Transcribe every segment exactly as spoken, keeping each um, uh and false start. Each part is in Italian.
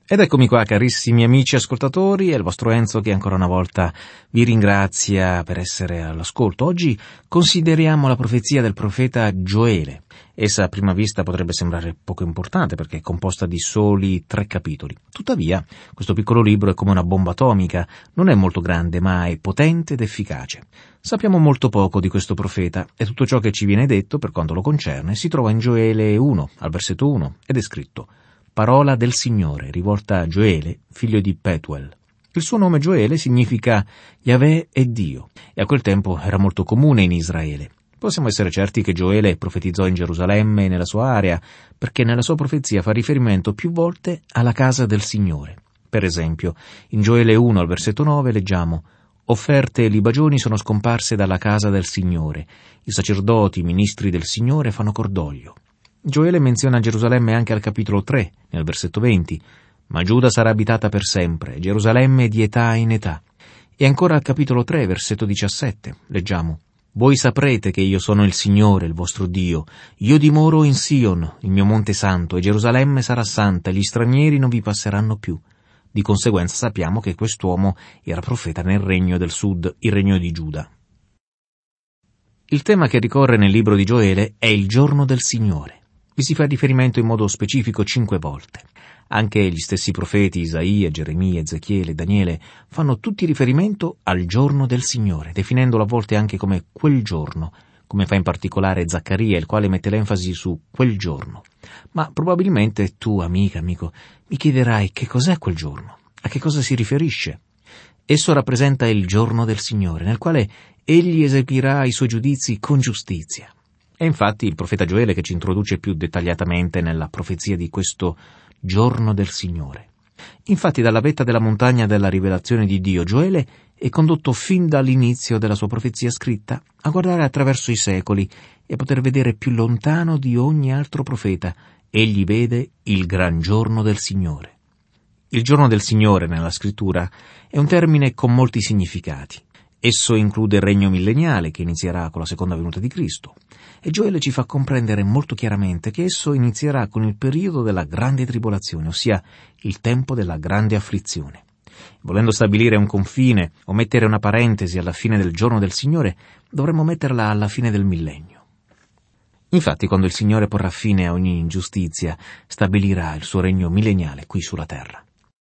Ed eccomi qua, carissimi amici ascoltatori, è il vostro Enzo che ancora una volta vi ringrazia per essere all'ascolto. Oggi consideriamo la profezia del profeta Gioele. Essa a prima vista potrebbe sembrare poco importante perché è composta di soli tre capitoli. Tuttavia, questo piccolo libro è come una bomba atomica, non è molto grande ma è potente ed efficace. Sappiamo molto poco di questo profeta e tutto ciò che ci viene detto per quanto lo concerne si trova in Gioele uno, al versetto uno, ed è scritto: Parola del Signore, rivolta a Gioele, figlio di Petuel. Il suo nome Gioele significa Yahweh è Dio, e a quel tempo era molto comune in Israele. Possiamo essere certi che Gioele profetizzò in Gerusalemme e nella sua area, perché nella sua profezia fa riferimento più volte alla casa del Signore. Per esempio, in Gioele uno al versetto nove leggiamo: Offerte e libagioni sono scomparse dalla casa del Signore, i sacerdoti, i ministri del Signore fanno cordoglio. Gioele menziona Gerusalemme anche al capitolo tre, nel versetto venti, ma Giuda sarà abitata per sempre, Gerusalemme di età in età. E ancora al capitolo tre, versetto diciassette, leggiamo: Voi saprete che io sono il Signore, il vostro Dio. Io dimoro in Sion, il mio monte santo, e Gerusalemme sarà santa, e gli stranieri non vi passeranno più. Di conseguenza sappiamo che quest'uomo era profeta nel regno del sud, il regno di Giuda. Il tema che ricorre nel libro di Gioele è il giorno del Signore. Vi si fa riferimento in modo specifico cinque volte. Anche gli stessi profeti Isaia, Geremia, Ezechiele e Daniele fanno tutti riferimento al giorno del Signore, definendolo a volte anche come quel giorno, come fa in particolare Zaccaria, il quale mette l'enfasi su quel giorno. Ma probabilmente tu, amica, amico, mi chiederai che cos'è quel giorno, a che cosa si riferisce. Esso rappresenta il giorno del Signore, nel quale egli eseguirà i suoi giudizi con giustizia. È infatti il profeta Gioele che ci introduce più dettagliatamente nella profezia di questo giorno del Signore. Infatti dalla vetta della montagna della rivelazione di Dio, Gioele è condotto fin dall'inizio della sua profezia scritta a guardare attraverso i secoli e a poter vedere più lontano di ogni altro profeta. Egli vede il gran giorno del Signore. Il giorno del Signore nella scrittura è un termine con molti significati. Esso include il regno milleniale che inizierà con la seconda venuta di Cristo. E Gioele ci fa comprendere molto chiaramente che esso inizierà con il periodo della grande tribolazione, ossia il tempo della grande afflizione. Volendo stabilire un confine o mettere una parentesi alla fine del giorno del Signore, dovremmo metterla alla fine del millennio. Infatti, quando il Signore porrà fine a ogni ingiustizia, stabilirà il suo regno milleniale qui sulla terra.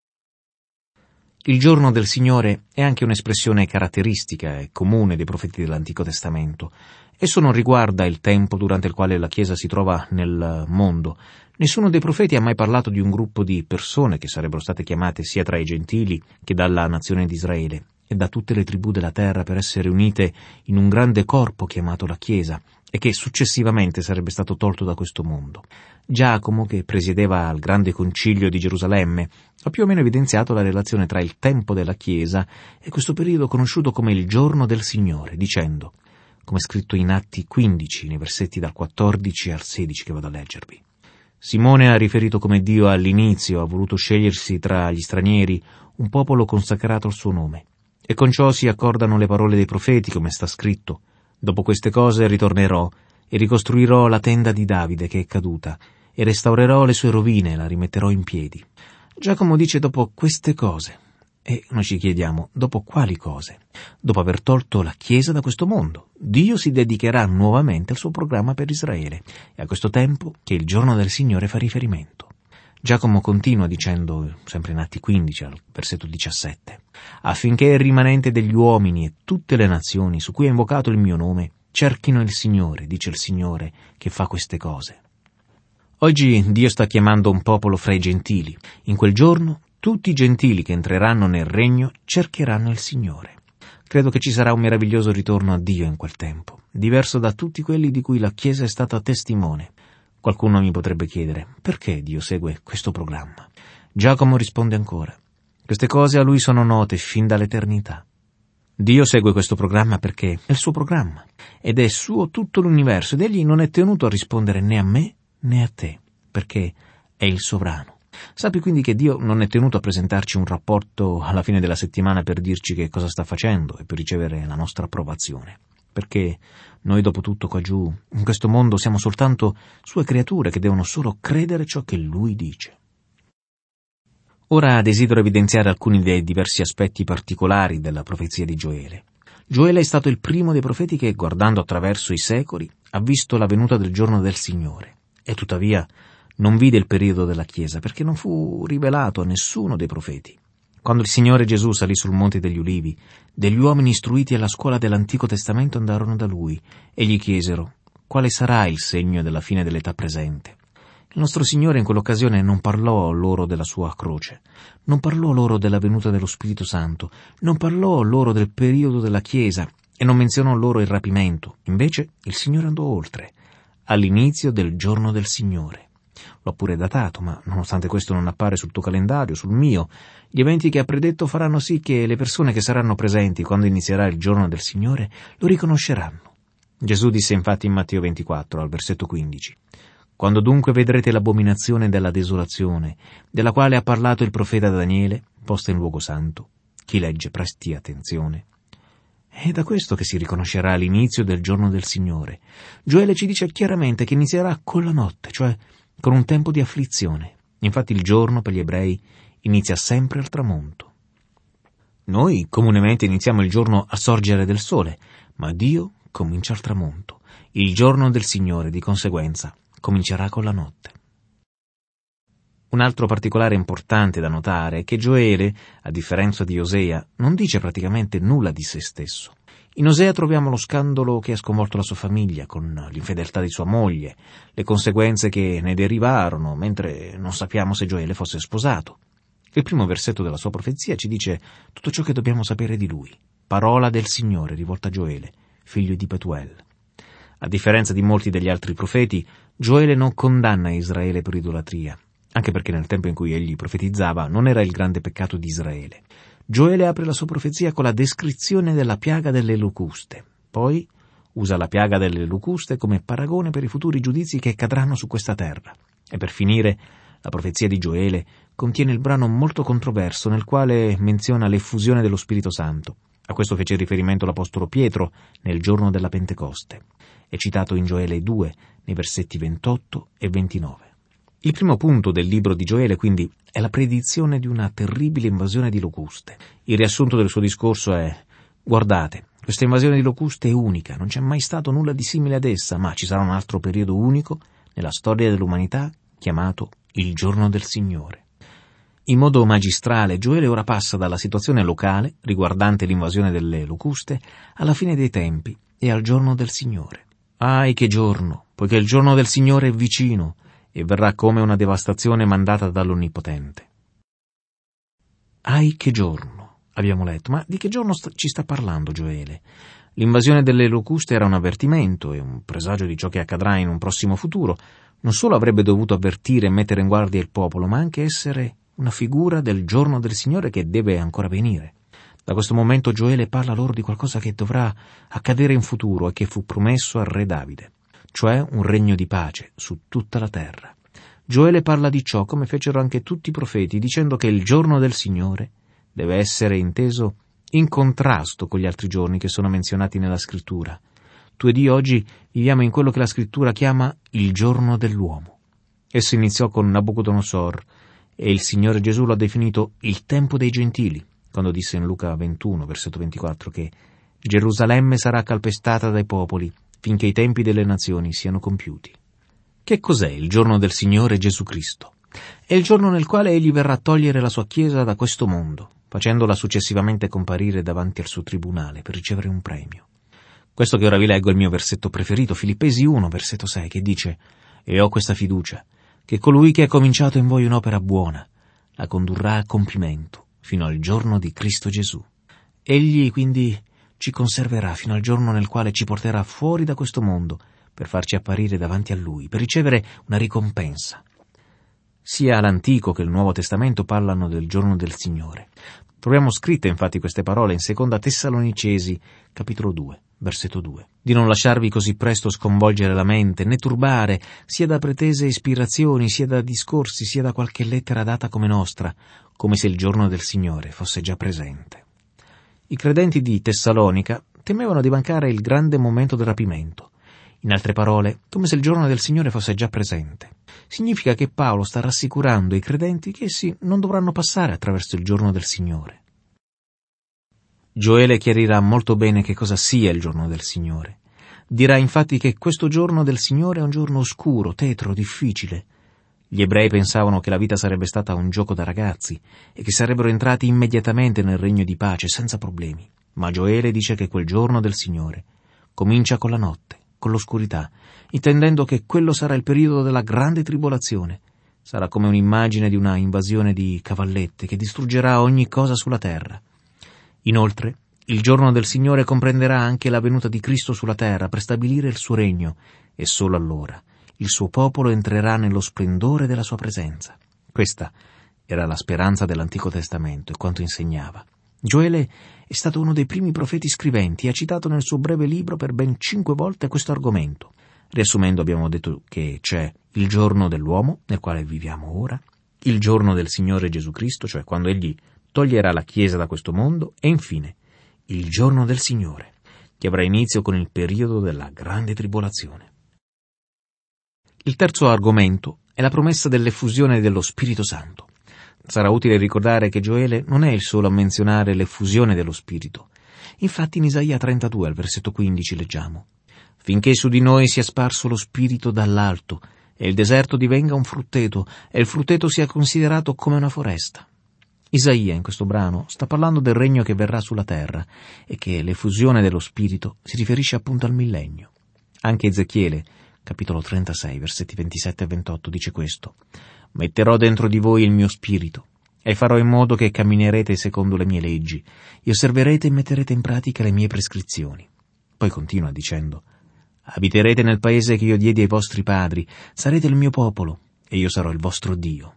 Il giorno del Signore è anche un'espressione caratteristica e comune dei profeti dell'Antico Testamento. Esso non riguarda il tempo durante il quale la Chiesa si trova nel mondo. Nessuno dei profeti ha mai parlato di un gruppo di persone che sarebbero state chiamate sia tra i gentili che dalla nazione di Israele e da tutte le tribù della terra per essere unite in un grande corpo chiamato la Chiesa e che successivamente sarebbe stato tolto da questo mondo. Giacomo, che presiedeva al grande concilio di Gerusalemme, ha più o meno evidenziato la relazione tra il tempo della Chiesa e questo periodo conosciuto come il giorno del Signore, dicendo, come scritto in Atti quindici, nei versetti dal quattordici al sedici che vado a leggervi. Simone ha riferito come Dio all'inizio ha voluto scegliersi tra gli stranieri un popolo consacrato al suo nome. E con ciò si accordano le parole dei profeti, come sta scritto: Dopo queste cose ritornerò e ricostruirò la tenda di Davide che è caduta e restaurerò le sue rovine e la rimetterò in piedi. Giacomo dice dopo queste cose. E noi ci chiediamo, dopo quali cose? Dopo aver tolto la Chiesa da questo mondo, Dio si dedicherà nuovamente al suo programma per Israele, e a questo tempo che il giorno del Signore fa riferimento. Giacomo continua dicendo, sempre in Atti quindici, al versetto diciassette, affinché il rimanente degli uomini e tutte le nazioni su cui è invocato il mio nome cerchino il Signore, dice il Signore, che fa queste cose. Oggi Dio sta chiamando un popolo fra i gentili. In quel giorno tutti i gentili che entreranno nel regno cercheranno il Signore. Credo che ci sarà un meraviglioso ritorno a Dio in quel tempo, diverso da tutti quelli di cui la Chiesa è stata testimone. Qualcuno mi potrebbe chiedere, perché Dio segue questo programma? Giacomo risponde ancora, queste cose a Lui sono note fin dall'eternità. Dio segue questo programma perché è il suo programma, ed è suo tutto l'universo, ed Egli non è tenuto a rispondere né a me né a te, perché è il sovrano. Sappi quindi che Dio non è tenuto a presentarci un rapporto alla fine della settimana per dirci che cosa sta facendo e per ricevere la nostra approvazione. Perché noi, dopo tutto, qua giù, in questo mondo, siamo soltanto sue creature che devono solo credere ciò che Lui dice. Ora desidero evidenziare alcuni dei diversi aspetti particolari della profezia di Gioele. Gioele è stato il primo dei profeti che, guardando attraverso i secoli, ha visto la venuta del giorno del Signore, e tuttavia non vide il periodo della Chiesa, perché non fu rivelato a nessuno dei profeti. Quando il Signore Gesù salì sul Monte degli Ulivi, degli uomini istruiti alla scuola dell'Antico Testamento andarono da lui e gli chiesero: quale sarà il segno della fine dell'età presente? Il nostro Signore in quell'occasione non parlò loro della sua croce, non parlò loro della venuta dello Spirito Santo, non parlò loro del periodo della Chiesa e non menzionò loro il rapimento. Invece il Signore andò oltre, all'inizio del giorno del Signore. L'ho pure datato, ma nonostante questo non appare sul tuo calendario, sul mio. Gli eventi che ha predetto faranno sì che le persone che saranno presenti quando inizierà il giorno del Signore lo riconosceranno. Gesù disse infatti in Matteo ventiquattro, al versetto quindici: «Quando dunque vedrete l'abominazione della desolazione, della quale ha parlato il profeta Daniele, posta in luogo santo, chi legge presti attenzione». È da questo che si riconoscerà l'inizio del giorno del Signore. Gioele ci dice chiaramente che inizierà con la notte, cioè con un tempo di afflizione. Infatti il giorno per gli ebrei inizia sempre al tramonto. Noi comunemente iniziamo il giorno a sorgere del sole, ma Dio comincia al tramonto. Il giorno del Signore, di conseguenza, comincerà con la notte. Un altro particolare importante da notare è che Gioele, a differenza di Osea, non dice praticamente nulla di se stesso. In Osea troviamo lo scandalo che ha sconvolto la sua famiglia, con l'infedeltà di sua moglie, le conseguenze che ne derivarono, mentre non sappiamo se Gioele fosse sposato. Il primo versetto della sua profezia ci dice tutto ciò che dobbiamo sapere di lui. Parola del Signore rivolta a Gioele, figlio di Petuel. A differenza di molti degli altri profeti, Gioele non condanna Israele per idolatria, anche perché nel tempo in cui egli profetizzava non era il grande peccato di Israele. Gioele apre la sua profezia con la descrizione della piaga delle locuste. Poi usa la piaga delle locuste come paragone per i futuri giudizi che cadranno su questa terra. E per finire, la profezia di Gioele contiene il brano molto controverso nel quale menziona l'effusione dello Spirito Santo. A questo fece riferimento l'Apostolo Pietro nel giorno della Pentecoste. È citato in Gioele due, nei versetti ventotto e ventinove. Il primo punto del libro di Gioele, quindi, è la predizione di una terribile invasione di locuste. Il riassunto del suo discorso è: guardate, questa invasione di locuste è unica, non c'è mai stato nulla di simile ad essa, ma ci sarà un altro periodo unico nella storia dell'umanità chiamato il giorno del Signore. In modo magistrale, Gioele ora passa dalla situazione locale, riguardante l'invasione delle locuste, alla fine dei tempi e al giorno del Signore. Ahi che giorno, poiché il giorno del Signore è vicino, e verrà come una devastazione mandata dall'Onnipotente. Ahi che giorno, abbiamo letto, ma di che giorno sta, ci sta parlando Gioele? L'invasione delle locuste era un avvertimento e un presagio di ciò che accadrà in un prossimo futuro. Non solo avrebbe dovuto avvertire e mettere in guardia il popolo, ma anche essere una figura del giorno del Signore che deve ancora venire. Da questo momento Gioele parla loro di qualcosa che dovrà accadere in futuro e che fu promesso al re Davide, cioè un regno di pace su tutta la terra. Gioele parla di ciò come fecero anche tutti i profeti, dicendo che il giorno del Signore deve essere inteso in contrasto con gli altri giorni che sono menzionati nella Scrittura. Tu ed io oggi viviamo in quello che la Scrittura chiama il giorno dell'uomo. Esso iniziò con Nabucodonosor e il Signore Gesù lo ha definito il tempo dei gentili, quando disse in Luca ventuno, versetto ventiquattro, che Gerusalemme sarà calpestata dai popoli finché i tempi delle nazioni siano compiuti. Che cos'è il giorno del Signore Gesù Cristo? È il giorno nel quale egli verrà a togliere la sua Chiesa da questo mondo, facendola successivamente comparire davanti al suo tribunale per ricevere un premio. Questo che ora vi leggo è il mio versetto preferito, Filippesi uno, versetto sei, che dice: «E ho questa fiducia, che colui che ha cominciato in voi un'opera buona la condurrà a compimento fino al giorno di Cristo Gesù». Egli quindi ci conserverà fino al giorno nel quale ci porterà fuori da questo mondo per farci apparire davanti a Lui, per ricevere una ricompensa. Sia l'Antico che il Nuovo Testamento parlano del giorno del Signore. Troviamo scritte infatti queste parole in Seconda Tessalonicesi, capitolo due, versetto due. Di non lasciarvi così presto sconvolgere la mente, né turbare, sia da pretese ispirazioni, sia da discorsi, sia da qualche lettera data come nostra, come se il giorno del Signore fosse già presente. I credenti di Tessalonica temevano di mancare il grande momento del rapimento. In altre parole, come se il giorno del Signore fosse già presente. Significa che Paolo sta rassicurando i credenti che essi non dovranno passare attraverso il giorno del Signore. Gioele chiarirà molto bene che cosa sia il giorno del Signore. Dirà infatti che questo giorno del Signore è un giorno oscuro, tetro, difficile. Gli ebrei pensavano che la vita sarebbe stata un gioco da ragazzi e che sarebbero entrati immediatamente nel regno di pace senza problemi. Ma Gioele dice che quel giorno del Signore comincia con la notte, con l'oscurità, intendendo che quello sarà il periodo della grande tribolazione. Sarà come un'immagine di una invasione di cavallette che distruggerà ogni cosa sulla terra. Inoltre, il giorno del Signore comprenderà anche la venuta di Cristo sulla terra per stabilire il suo regno, e solo allora il suo popolo entrerà nello splendore della sua presenza. Questa era la speranza dell'Antico Testamento e quanto insegnava. Gioele è stato uno dei primi profeti scriventi e ha citato nel suo breve libro per ben cinque volte questo argomento. Riassumendo, abbiamo detto che c'è il giorno dell'uomo, nel quale viviamo ora, il giorno del Signore Gesù Cristo, cioè quando Egli toglierà la Chiesa da questo mondo, e infine il giorno del Signore, che avrà inizio con il periodo della grande tribolazione. Il terzo argomento è la promessa dell'effusione dello Spirito Santo. Sarà utile ricordare che Gioele non è il solo a menzionare l'effusione dello Spirito. Infatti in Isaia trentadue, al versetto quindici, leggiamo: «Finché su di noi sia sparso lo Spirito dall'alto, e il deserto divenga un frutteto, e il frutteto sia considerato come una foresta». Isaia, in questo brano, sta parlando del regno che verrà sulla terra e che l'effusione dello Spirito si riferisce appunto al millennio. Anche Ezechiele, capitolo trentasei, versetti ventisette e ventotto, dice questo: «Metterò dentro di voi il mio spirito e farò in modo che camminerete secondo le mie leggi e osserverete e metterete in pratica le mie prescrizioni». Poi continua dicendo: «Abiterete nel paese che io diedi ai vostri padri, sarete il mio popolo e io sarò il vostro Dio».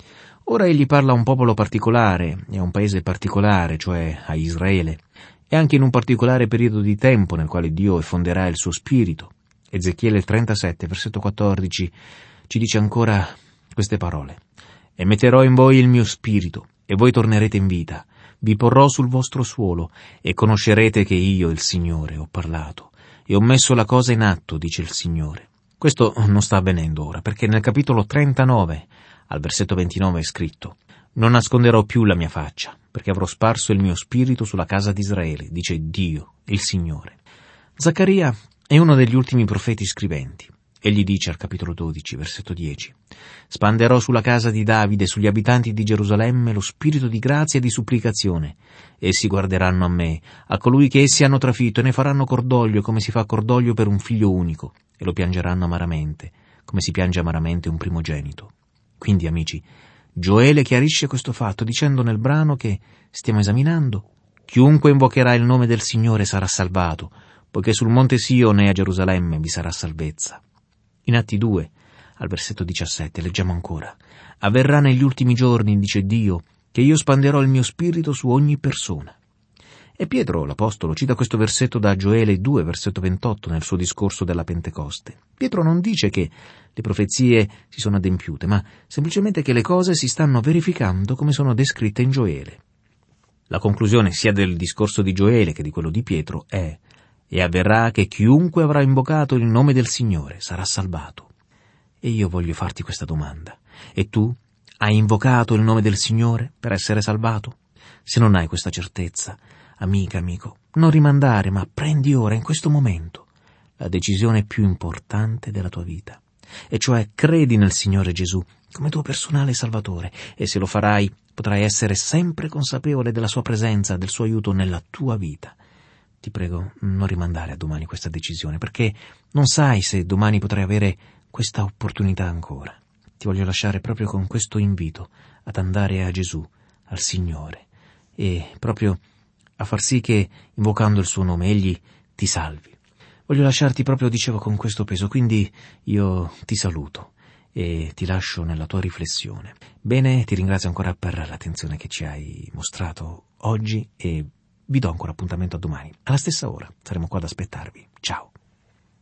Ora egli parla a un popolo particolare e a un paese particolare, cioè a Israele, e anche in un particolare periodo di tempo nel quale Dio effonderà il suo spirito. Ezechiele trentasette, versetto quattordici, ci dice ancora queste parole: «E metterò in voi il mio spirito, e voi tornerete in vita. Vi porrò sul vostro suolo, e conoscerete che io, il Signore, ho parlato, e ho messo la cosa in atto, dice il Signore». Questo non sta avvenendo ora, perché nel capitolo trentanove, al versetto ventinove, è scritto: «Non nasconderò più la mia faccia, perché avrò sparso il mio spirito sulla casa di Israele, dice Dio, il Signore». Zaccaria è uno degli ultimi profeti scriventi. Egli dice al capitolo dodici, versetto dieci: «Spanderò sulla casa di Davide e sugli abitanti di Gerusalemme lo spirito di grazia e di supplicazione. Essi guarderanno a me, a colui che essi hanno trafitto, e ne faranno cordoglio come si fa cordoglio per un figlio unico, e lo piangeranno amaramente, come si piange amaramente un primogenito». Quindi, amici, Gioele chiarisce questo fatto dicendo nel brano che stiamo esaminando: «Chiunque invocherà il nome del Signore sarà salvato, poiché sul monte Sione e a Gerusalemme vi sarà salvezza». In Atti due, al versetto diciassette, leggiamo ancora: «Avverrà negli ultimi giorni, dice Dio, che io spanderò il mio spirito su ogni persona». E Pietro, l'apostolo, cita questo versetto da Gioele due, versetto ventotto, nel suo discorso della Pentecoste. Pietro non dice che le profezie si sono adempiute, ma semplicemente che le cose si stanno verificando come sono descritte in Gioele. La conclusione sia del discorso di Gioele che di quello di Pietro è: «E avverrà che chiunque avrà invocato il nome del Signore sarà salvato». E io voglio farti questa domanda: e tu hai invocato il nome del Signore per essere salvato? Se non hai questa certezza, amica, amico, non rimandare, ma prendi ora, in questo momento, la decisione più importante della tua vita, e cioè credi nel Signore Gesù come tuo personale Salvatore, e se lo farai potrai essere sempre consapevole della sua presenza, del suo aiuto nella tua vita. Ti prego, non rimandare a domani questa decisione, perché non sai se domani potrai avere questa opportunità ancora. Ti voglio lasciare proprio con questo invito ad andare a Gesù, al Signore, e proprio a far sì che, invocando il suo nome, Egli ti salvi. Voglio lasciarti proprio, dicevo, con questo peso, quindi io ti saluto e ti lascio nella tua riflessione. Bene, ti ringrazio ancora per l'attenzione che ci hai mostrato oggi e vi do ancora appuntamento a domani. Alla stessa ora saremo qua ad aspettarvi. Ciao.